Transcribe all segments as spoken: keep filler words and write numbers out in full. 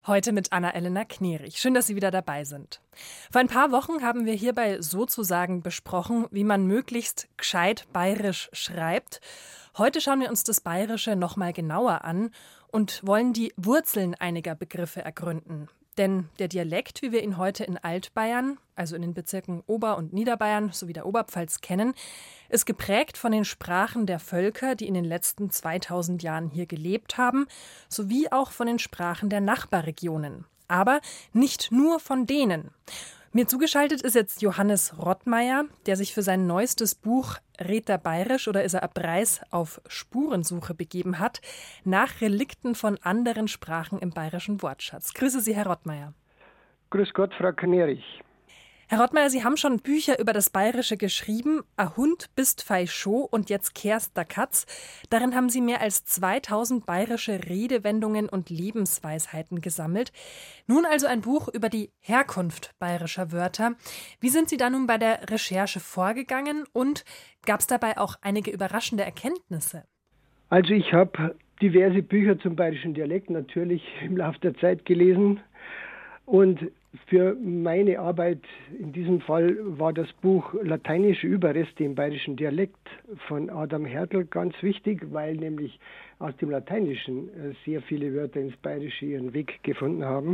Heute mit Anna-Elena Knerich. Schön, dass Sie wieder dabei sind. Vor ein paar Wochen haben wir hierbei sozusagen besprochen, wie man möglichst gescheit bayerisch schreibt. Heute schauen wir uns das Bayerische noch mal genauer an und wollen die Wurzeln einiger Begriffe ergründen. Denn der Dialekt, wie wir ihn heute in Altbayern, also in den Bezirken Ober- und Niederbayern sowie der Oberpfalz kennen, ist geprägt von den Sprachen der Völker, die in den letzten zweitausend Jahren hier gelebt haben, sowie auch von den Sprachen der Nachbarregionen. Aber nicht nur von denen. Mir zugeschaltet ist jetzt Johannes Rottmeier, der sich für sein neuestes Buch Redt er Bayerisch oder is er a Preis auf Spurensuche begeben hat, nach Relikten von anderen Sprachen im bayerischen Wortschatz. Grüße Sie, Herr Rottmeier. Grüß Gott, Frau Knerich. Herr Rottmeier, Sie haben schon Bücher über das Bayerische geschrieben, A Hund bist fei scho und jetzt kehrst da Katz. Darin haben Sie mehr als zweitausend bayerische Redewendungen und Lebensweisheiten gesammelt. Nun also ein Buch über die Herkunft bayerischer Wörter. Wie sind Sie da nun bei der Recherche vorgegangen und gab es dabei auch einige überraschende Erkenntnisse? Also ich habe diverse Bücher zum bayerischen Dialekt natürlich im Laufe der Zeit gelesen und für meine Arbeit in diesem Fall war das Buch Lateinische Überreste im bayerischen Dialekt von Adam Hertel ganz wichtig, weil nämlich aus dem Lateinischen sehr viele Wörter ins Bayerische ihren Weg gefunden haben.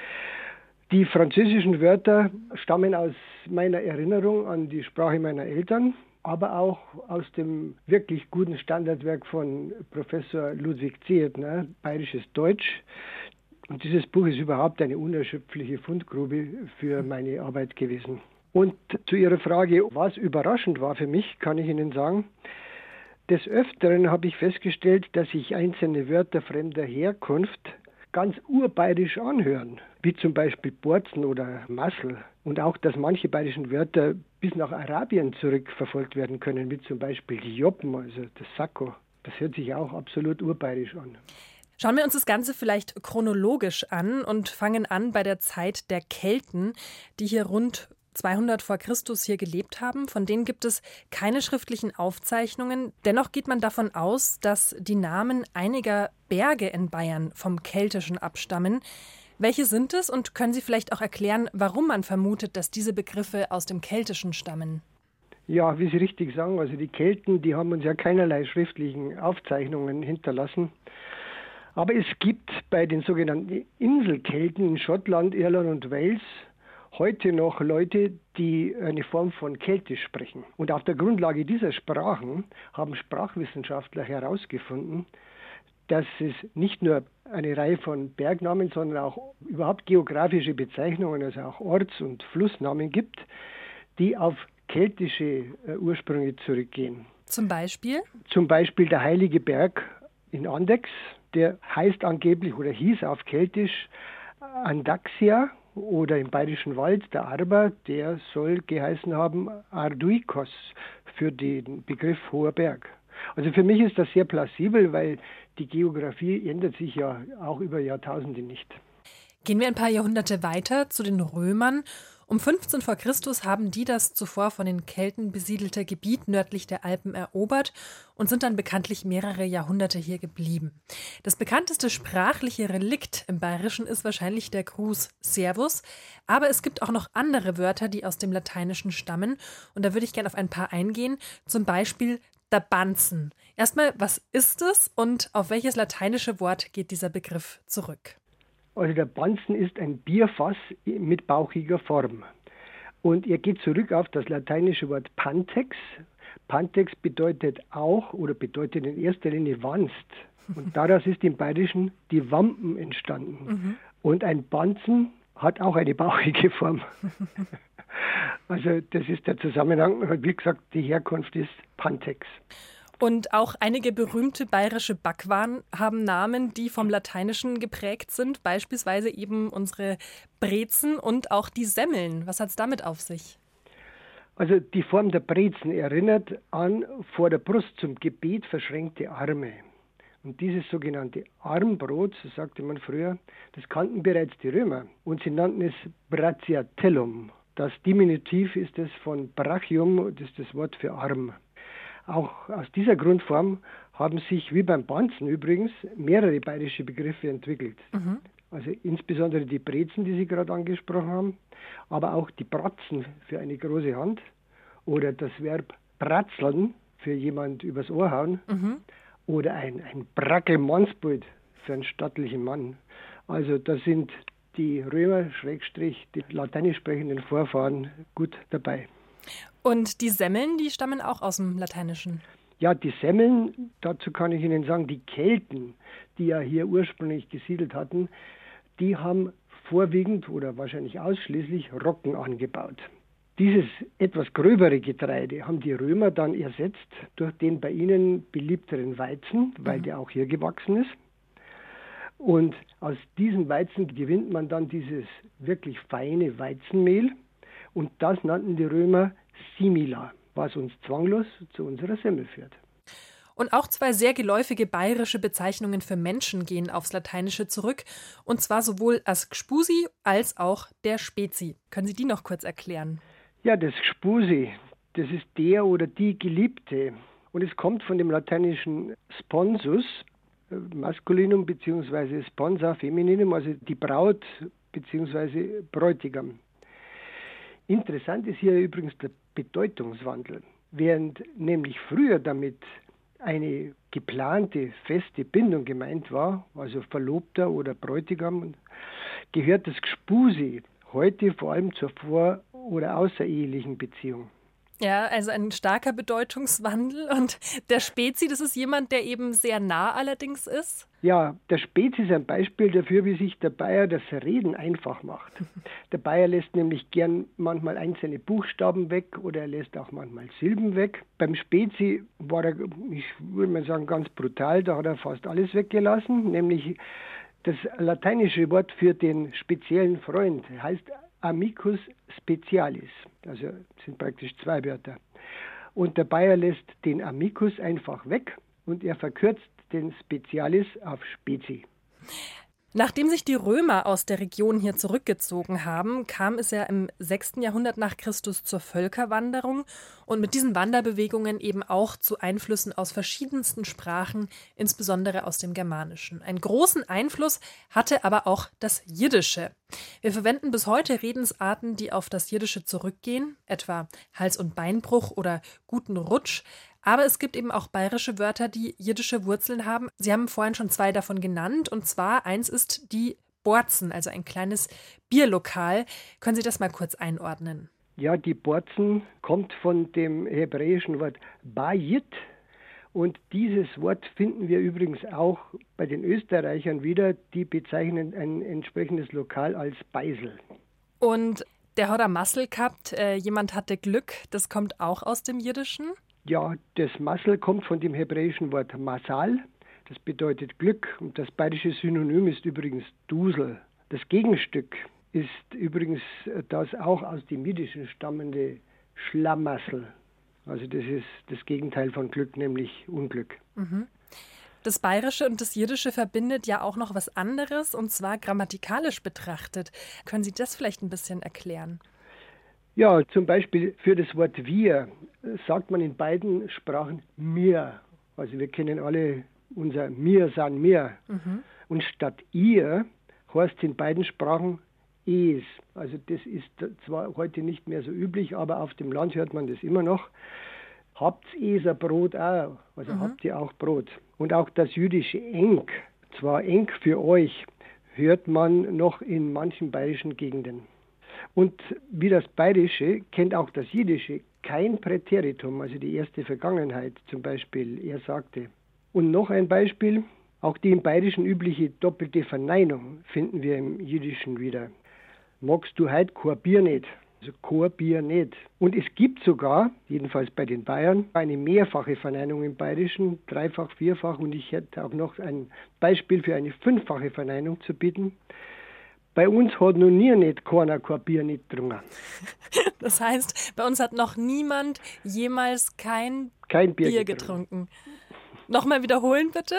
Die französischen Wörter stammen aus meiner Erinnerung an die Sprache meiner Eltern, aber auch aus dem wirklich guten Standardwerk von Professor Ludwig Zehetner, Bayerisches Deutsch. Und dieses Buch ist überhaupt eine unerschöpfliche Fundgrube für meine Arbeit gewesen. Und zu Ihrer Frage, was überraschend war für mich, kann ich Ihnen sagen, des Öfteren habe ich festgestellt, dass sich einzelne Wörter fremder Herkunft ganz urbayerisch anhören, wie zum Beispiel Borzen oder Massel. Und auch, dass manche bayerischen Wörter bis nach Arabien zurückverfolgt werden können, wie zum Beispiel die Joppen, also das Sakko. Das hört sich auch absolut urbayerisch an. Schauen wir uns das Ganze vielleicht chronologisch an und fangen an bei der Zeit der Kelten, die hier rund zweihundert vor Christus hier gelebt haben. Von denen gibt es keine schriftlichen Aufzeichnungen. Dennoch geht man davon aus, dass die Namen einiger Berge in Bayern vom Keltischen abstammen. Welche sind es und können Sie vielleicht auch erklären, warum man vermutet, dass diese Begriffe aus dem Keltischen stammen? Ja, wie Sie richtig sagen, also die Kelten, die haben uns ja keinerlei schriftlichen Aufzeichnungen hinterlassen. Aber es gibt bei den sogenannten Inselkelten in Schottland, Irland und Wales heute noch Leute, die eine Form von Keltisch sprechen. Und auf der Grundlage dieser Sprachen haben Sprachwissenschaftler herausgefunden, dass es nicht nur eine Reihe von Bergnamen, sondern auch überhaupt geografische Bezeichnungen, also auch Orts- und Flussnamen gibt, die auf keltische Ursprünge zurückgehen. Zum Beispiel? Zum Beispiel der Heilige Berg in Andechs. Der heißt angeblich oder hieß auf Keltisch Andaxia oder im Bayerischen Wald der Arber, der soll geheißen haben Arduikos für den Begriff Hoher Berg. Also für mich ist das sehr plausibel, weil die Geografie ändert sich ja auch über Jahrtausende nicht. Gehen wir ein paar Jahrhunderte weiter zu den Römern. Um fünfzehn vor Christus haben die das zuvor von den Kelten besiedelte Gebiet nördlich der Alpen erobert und sind dann bekanntlich mehrere Jahrhunderte hier geblieben. Das bekannteste sprachliche Relikt im Bayerischen ist wahrscheinlich der Gruß Servus, aber es gibt auch noch andere Wörter, die aus dem Lateinischen stammen und da würde ich gerne auf ein paar eingehen, zum Beispiel der Banzen. Erstmal, was ist es und auf welches lateinische Wort geht dieser Begriff zurück? Also der Banzen ist ein Bierfass mit bauchiger Form. Und er geht zurück auf das lateinische Wort Pantex. Pantex bedeutet auch oder bedeutet in erster Linie Wanst. Und daraus ist im Bayerischen die Wampen entstanden. Mhm. Und ein Banzen hat auch eine bauchige Form. Also das ist der Zusammenhang. Wie gesagt, die Herkunft ist Pantex. Und auch einige berühmte bayerische Backwaren haben Namen, die vom Lateinischen geprägt sind, beispielsweise eben unsere Brezen und auch die Semmeln. Was hat es damit auf sich? Also die Form der Brezen erinnert an vor der Brust zum Gebet verschränkte Arme. Und dieses sogenannte Armbrot, so sagte man früher, das kannten bereits die Römer. Und sie nannten es Brachiatellum. Das Diminutiv ist es von Brachium, das ist das Wort für Arm. Auch aus dieser Grundform haben sich, wie beim Banzen übrigens, mehrere bayerische Begriffe entwickelt. Mhm. Also insbesondere die Brezen, die Sie gerade angesprochen haben, aber auch die Bratzen für eine große Hand oder das Verb bratzeln für jemand übers Ohr hauen mhm. oder ein, ein Brackelmannsbild für einen stattlichen Mann. Also da sind die Römer, Schrägstrich, die lateinisch sprechenden Vorfahren gut dabei. Und die Semmeln, die stammen auch aus dem Lateinischen? Ja, die Semmeln, dazu kann ich Ihnen sagen, die Kelten, die ja hier ursprünglich gesiedelt hatten, die haben vorwiegend oder wahrscheinlich ausschließlich Roggen angebaut. Dieses etwas gröbere Getreide haben die Römer dann ersetzt durch den bei ihnen beliebteren Weizen, weil mhm. der auch hier gewachsen ist. Und aus diesem Weizen gewinnt man dann dieses wirklich feine Weizenmehl und das nannten die Römer Simila, was uns zwanglos zu unserer Semmel führt. Und auch zwei sehr geläufige bayerische Bezeichnungen für Menschen gehen aufs Lateinische zurück, und zwar sowohl as Gspusi als auch der Spezi. Können Sie die noch kurz erklären? Ja, das Gspusi, das ist der oder die Geliebte. Und es kommt von dem lateinischen Sponsus, Maskulinum bzw. Sponsa Femininum, also die Braut bzw. Bräutigam. Interessant ist hier übrigens der Bedeutungswandel. Während nämlich früher damit eine geplante, feste Bindung gemeint war, also Verlobter oder Bräutigam, gehört das Gspusi heute vor allem zur vor- oder außerehelichen Beziehung. Ja, also ein starker Bedeutungswandel. Und der Spezi, das ist jemand, der eben sehr nah allerdings ist? Ja, der Spezi ist ein Beispiel dafür, wie sich der Bayer das Reden einfach macht. Der Bayer lässt nämlich gern manchmal einzelne Buchstaben weg oder er lässt auch manchmal Silben weg. Beim Spezi war er, ich würde mal sagen, ganz brutal, da hat er fast alles weggelassen, nämlich das lateinische Wort für den speziellen Freund heißt amicus specialis, also sind praktisch zwei Wörter. Und der Bayer lässt den amicus einfach weg und er verkürzt den Specialis auf Spezi. Nachdem sich die Römer aus der Region hier zurückgezogen haben, kam es ja im sechsten Jahrhundert nach Christus zur Völkerwanderung und mit diesen Wanderbewegungen eben auch zu Einflüssen aus verschiedensten Sprachen, insbesondere aus dem Germanischen. Einen großen Einfluss hatte aber auch das Jiddische. Wir verwenden bis heute Redensarten, die auf das Jiddische zurückgehen, etwa Hals- und Beinbruch oder guten Rutsch. Aber es gibt eben auch bayerische Wörter, die jiddische Wurzeln haben. Sie haben vorhin schon zwei davon genannt. Und zwar eins ist die Borzen, also ein kleines Bierlokal. Können Sie das mal kurz einordnen? Ja, die Borzen kommt von dem hebräischen Wort Bayit. Und dieses Wort finden wir übrigens auch bei den Österreichern wieder. Die bezeichnen ein entsprechendes Lokal als Beisel. Und der hat eine Massel gehabt, äh, jemand hatte Glück. Das kommt auch aus dem Jiddischen? Ja, das Massel kommt von dem hebräischen Wort Masal, das bedeutet Glück und das bayerische Synonym ist übrigens Dusel. Das Gegenstück ist übrigens das auch aus dem Jiddischen stammende Schlamassel. Also das ist das Gegenteil von Glück, nämlich Unglück. Mhm. Das Bayerische und das Jiddische verbindet ja auch noch was anderes, und zwar grammatikalisch betrachtet. Können Sie das vielleicht ein bisschen erklären? Ja, zum Beispiel für das Wort wir sagt man in beiden Sprachen mir. Also wir kennen alle unser mir san mir. Mhm. Und statt ihr heißt in beiden Sprachen es. Also das ist zwar heute nicht mehr so üblich, aber auf dem Land hört man das immer noch. Habt es ein Brot auch? Also mhm. habt ihr auch Brot? Und auch das jüdische Enk, zwar Enk für euch, hört man noch in manchen bayerischen Gegenden. Und wie das Bayerische kennt auch das Jiddische kein Präteritum, also die erste Vergangenheit zum Beispiel, er sagte. Und noch ein Beispiel, auch die im Bayerischen übliche doppelte Verneinung finden wir im Jiddischen wieder. Magst du heut kein Bier nicht? Also kein Bier nicht. Und es gibt sogar, jedenfalls bei den Bayern, eine mehrfache Verneinung im Bayerischen, dreifach, vierfach, und ich hätte auch noch ein Beispiel für eine fünffache Verneinung zu bieten. Bei uns hat noch nie nicht keiner kein Bier nicht getrunken. Das heißt, bei uns hat noch niemand jemals kein, kein Bier, Bier getrunken. getrunken. Nochmal wiederholen, bitte?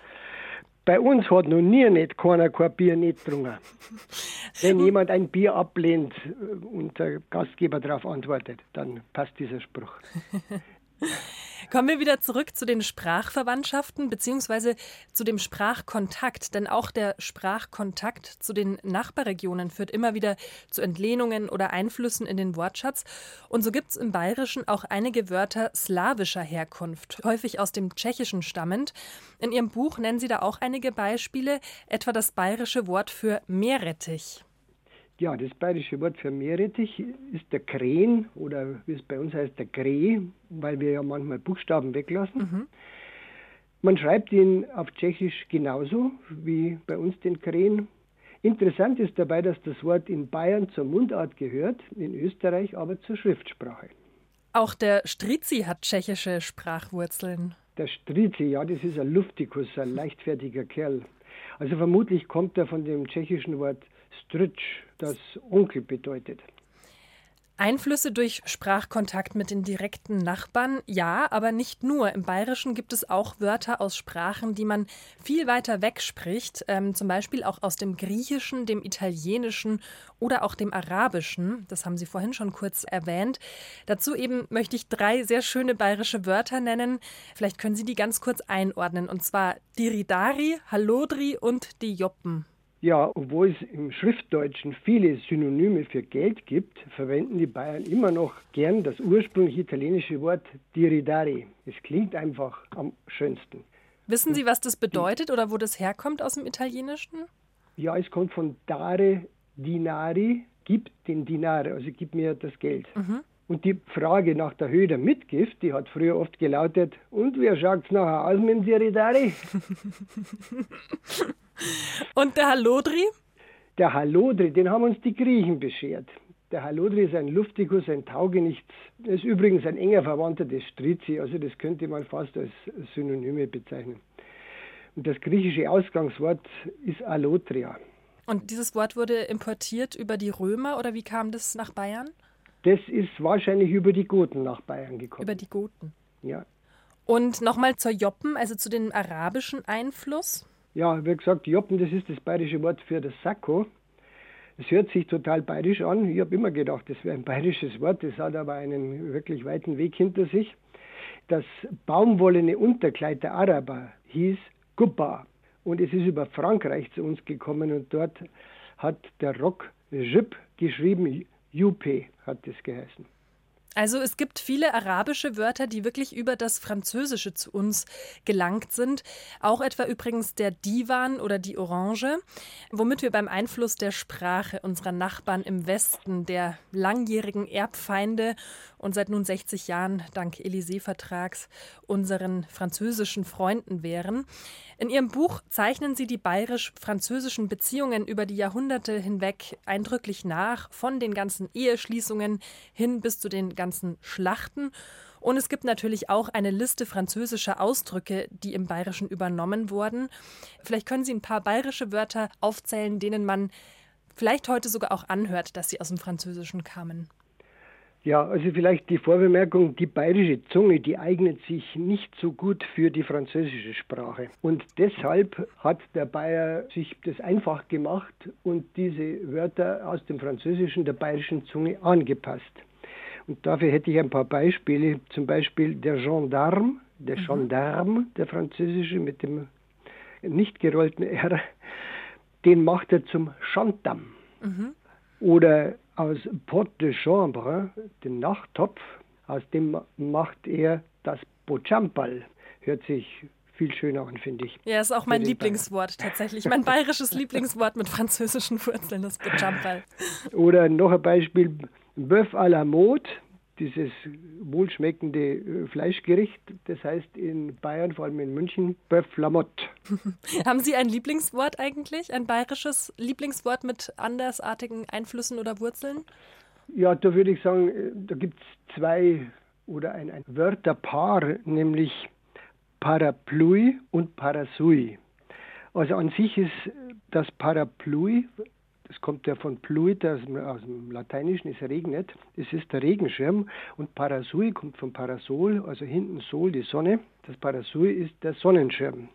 Bei uns hat noch nie nicht keiner kein Bier nicht getrunken. Wenn jemand ein Bier ablehnt und der Gastgeber darauf antwortet, dann passt dieser Spruch. Kommen wir wieder zurück zu den Sprachverwandtschaften beziehungsweise zu dem Sprachkontakt. Denn auch der Sprachkontakt zu den Nachbarregionen führt immer wieder zu Entlehnungen oder Einflüssen in den Wortschatz. Und so gibt es im Bayerischen auch einige Wörter slawischer Herkunft, häufig aus dem Tschechischen stammend. In Ihrem Buch nennen Sie da auch einige Beispiele, etwa das bayerische Wort für Meerrettich. Ja, das bayerische Wort für Meerrettich ist der Kren oder wie es bei uns heißt, der Greh, weil wir ja manchmal Buchstaben weglassen. Mhm. Man schreibt ihn auf Tschechisch genauso wie bei uns den Kren. Interessant ist dabei, dass das Wort in Bayern zur Mundart gehört, in Österreich aber zur Schriftsprache. Auch der Strizi hat tschechische Sprachwurzeln. Der Strizi, ja, das ist ein Luftikus, ein leichtfertiger Kerl. Also vermutlich kommt er von dem tschechischen Wort Stritsch, das Onkel bedeutet. Einflüsse durch Sprachkontakt mit den direkten Nachbarn, ja, aber nicht nur. Im Bayerischen gibt es auch Wörter aus Sprachen, die man viel weiter weg spricht, ähm, zum Beispiel auch aus dem Griechischen, dem Italienischen oder auch dem Arabischen. Das haben Sie vorhin schon kurz erwähnt. Dazu eben möchte ich drei sehr schöne bayerische Wörter nennen. Vielleicht können Sie die ganz kurz einordnen, und zwar Diridari, Hallodri und die Joppen. Ja, obwohl es im Schriftdeutschen viele Synonyme für Geld gibt, verwenden die Bayern immer noch gern das ursprünglich italienische Wort diridari. Es klingt einfach am schönsten. Wissen Sie, was das bedeutet oder wo das herkommt aus dem Italienischen? Ja, es kommt von dare dinari, gib den Dinar, also gib mir das Geld. Mhm. Und die Frage nach der Höhe der Mitgift, die hat früher oft gelautet, und wer schaut's nachher aus mit dem Diridari? Und der Hallodri? Der Hallodri, den haben uns die Griechen beschert. Der Hallodri ist ein Luftikus, ein Taugenichts. Er ist übrigens ein enger Verwandter des Strizi, also das könnte man fast als Synonyme bezeichnen. Und das griechische Ausgangswort ist Allotria. Und dieses Wort wurde importiert über die Römer oder wie kam das nach Bayern? Das ist wahrscheinlich über die Goten nach Bayern gekommen. Über die Goten? Ja. Und nochmal zur Joppen, also zu dem arabischen Einfluss? Ja, wie gesagt, Joppen, das ist das bayerische Wort für das Sakko. Es hört sich total bayerisch an. Ich habe immer gedacht, das wäre ein bayerisches Wort. Das hat aber einen wirklich weiten Weg hinter sich. Das baumwollene Unterkleid der Araber hieß Gubba. Und es ist über Frankreich zu uns gekommen und dort hat der Rock Jup geschrieben, Jupe hat das geheißen. Also es gibt viele arabische Wörter, die wirklich über das Französische zu uns gelangt sind. Auch etwa übrigens der Divan oder die Orange, womit wir beim Einfluss der Sprache unserer Nachbarn im Westen, der langjährigen Erbfeinde und seit nun sechzig Jahren dank Élysée-Vertrags unseren französischen Freunden wären. In Ihrem Buch zeichnen Sie die bayerisch-französischen Beziehungen über die Jahrhunderte hinweg eindrücklich nach, von den ganzen Eheschließungen hin bis zu den ganzen Schlachten. Und es gibt natürlich auch eine Liste französischer Ausdrücke, die im Bayerischen übernommen wurden. Vielleicht können Sie ein paar bayerische Wörter aufzählen, denen man vielleicht heute sogar auch anhört, dass sie aus dem Französischen kamen. Ja, also vielleicht die Vorbemerkung, die bayerische Zunge, die eignet sich nicht so gut für die französische Sprache. Und deshalb hat der Bayer sich das einfach gemacht und diese Wörter aus dem Französischen der bayerischen Zunge angepasst. Und dafür hätte ich ein paar Beispiele, zum Beispiel der Gendarme, der Gendarme, der französische mit dem nicht gerollten R, den macht er zum Chantam. Mhm. Oder aus Pot de Chambre, den Nachttopf, aus dem macht er das Bochampal. Hört sich viel schöner an, finde ich. Ja, ist auch mein Lieblingswort tatsächlich. Mein bayerisches Lieblingswort mit französischen Wurzeln, das Bochampal. Oder noch ein Beispiel, Bœuf à la mode, dieses wohlschmeckende Fleischgericht. Das heißt in Bayern, vor allem in München, Bœuf la motte. Haben Sie ein Lieblingswort eigentlich? Ein bayerisches Lieblingswort mit andersartigen Einflüssen oder Wurzeln? Ja, da würde ich sagen, da gibt es zwei oder ein, ein Wörterpaar, nämlich Parapluie und Parasui. Also an sich ist das Parapluie, das kommt ja von pluit, aus dem, aus dem Lateinischen, es regnet. Es ist der Regenschirm. Und Parasui kommt von Parasol, also hinten Sol, die Sonne. Das Parasui ist der Sonnenschirm.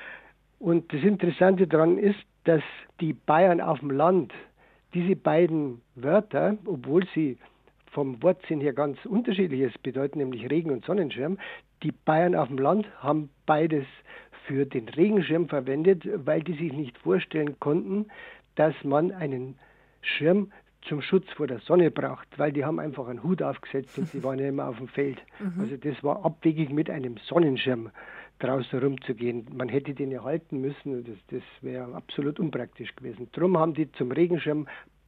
Und das Interessante daran ist, dass die Bayern auf dem Land diese beiden Wörter, obwohl sie vom Wortsinn her ganz unterschiedliches bedeuten, nämlich Regen- und Sonnenschirm. Die Bayern auf dem Land haben beides für den Regenschirm verwendet, weil die sich nicht vorstellen konnten, dass man einen Schirm zum Schutz vor der Sonne braucht, weil die haben einfach einen Hut aufgesetzt und die waren ja immer auf dem Feld. Mhm. Also das war abwegig, mit einem Sonnenschirm draußen rumzugehen. Man hätte den ja halten müssen und das, das wäre absolut unpraktisch gewesen. Darum haben die zum Regenschirm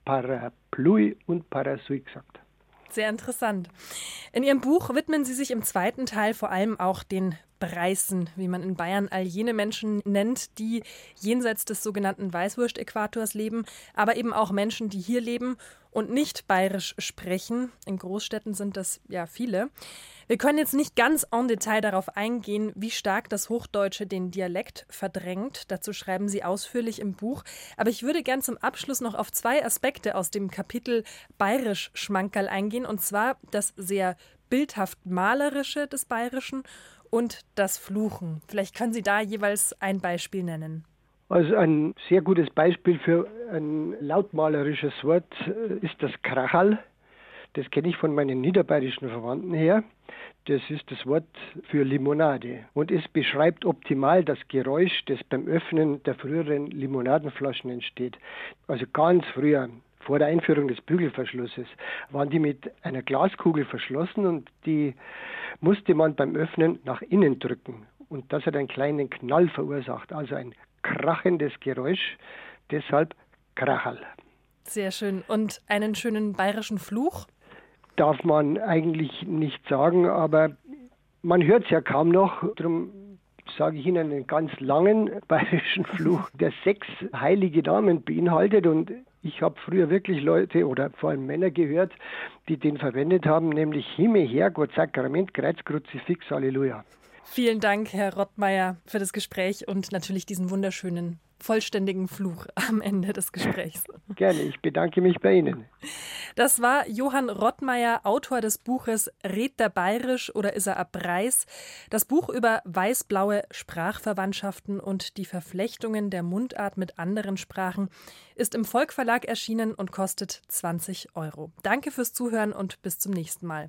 Parapluie und Parasui gesagt. Sehr interessant. In Ihrem Buch widmen Sie sich im zweiten Teil vor allem auch den Preißen, wie man in Bayern all jene Menschen nennt, die jenseits des sogenannten Weißwurst-Äquators leben, aber eben auch Menschen, die hier leben und nicht bayerisch sprechen. In Großstädten sind das ja viele. Wir können jetzt nicht ganz en Detail darauf eingehen, wie stark das Hochdeutsche den Dialekt verdrängt. Dazu schreiben Sie ausführlich im Buch. Aber ich würde gern zum Abschluss noch auf zwei Aspekte aus dem Kapitel Bayerisch-Schmankerl eingehen, und zwar das sehr bildhaft Malerische des Bayerischen und das Fluchen. Vielleicht können Sie da jeweils ein Beispiel nennen. Also ein sehr gutes Beispiel für ein lautmalerisches Wort ist das Krachal. Das kenne ich von meinen niederbayerischen Verwandten her. Das ist das Wort für Limonade. Und es beschreibt optimal das Geräusch, das beim Öffnen der früheren Limonadenflaschen entsteht. Also ganz früher, vor der Einführung des Bügelverschlusses, waren die mit einer Glaskugel verschlossen und die musste man beim Öffnen nach innen drücken. Und das hat einen kleinen Knall verursacht, also ein krachendes Geräusch, deshalb Krachal. Sehr schön. Und einen schönen bayerischen Fluch? Darf man eigentlich nicht sagen, aber man hört es ja kaum noch. Darum sage ich Ihnen einen ganz langen bayerischen Fluch, der sechs heilige Namen beinhaltet. Und ich habe früher wirklich Leute oder vor allem Männer gehört, die den verwendet haben, nämlich Himmel, Herrgott, Sakrament, Kreuz, Kruzifix, Halleluja. Vielen Dank, Herr Rottmeier, für das Gespräch und natürlich diesen wunderschönen, vollständigen Fluch am Ende des Gesprächs. Gerne, ich bedanke mich bei Ihnen. Das war Johann Rottmeier, Autor des Buches Red der Bayerisch oder is er a Preis? Das Buch über weiß-blaue Sprachverwandtschaften und die Verflechtungen der Mundart mit anderen Sprachen ist im Volk Verlag erschienen und kostet zwanzig Euro. Danke fürs Zuhören und bis zum nächsten Mal.